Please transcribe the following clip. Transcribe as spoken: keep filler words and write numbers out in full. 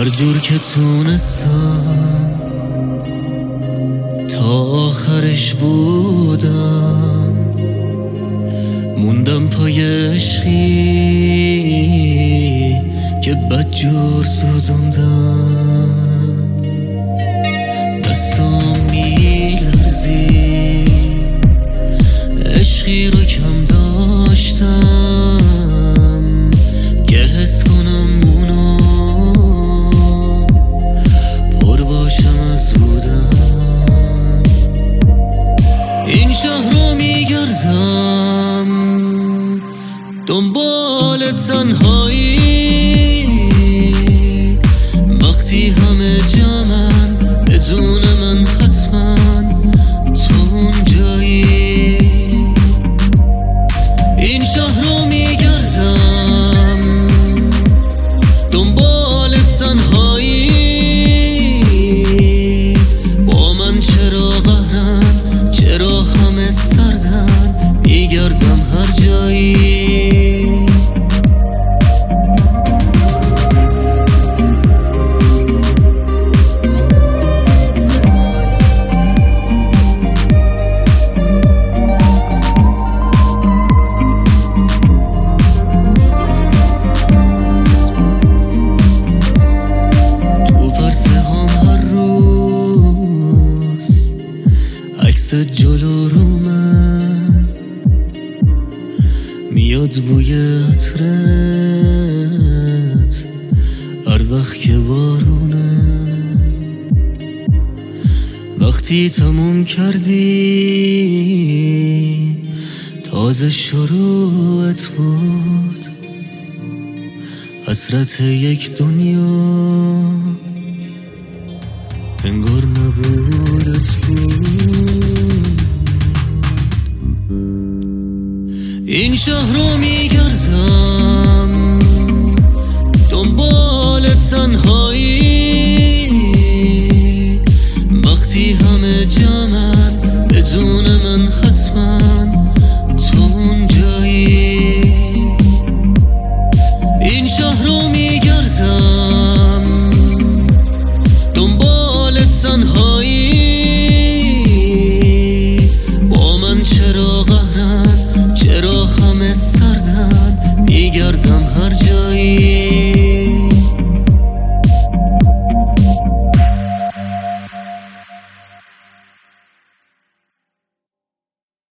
هر جور که تونستم تا آخرش بودم، موندم پای عشقی که بدجور سوزوندم. دستم میلرزی عشقی رو کم داشتم که حس کنم اونو پر باشم از بودم. این شهر رو میگردم دنبال تنهایی، وقتی همه جمعن بدون من حتما تو اونجایی. این شهر رو میگردم دنبال تنهایی، با من چرا قهرن، چرا همه سردن، میگردم هر جایی. جلو رومه میاد بوی عطرت هر وقت که بارونه. وقتی تموم کردی تازه شروعت بود، حسرت یک دنیا انگار نبودت بود. این شهر رو میگردم دنبال تنهایی، وقتی همه جمعن بدون من حتما تو اونجایی. این شهر رو میگردم دنبال تنهایی، با من چرا قهرن، چرا همه سردن، میگردم هر جایی.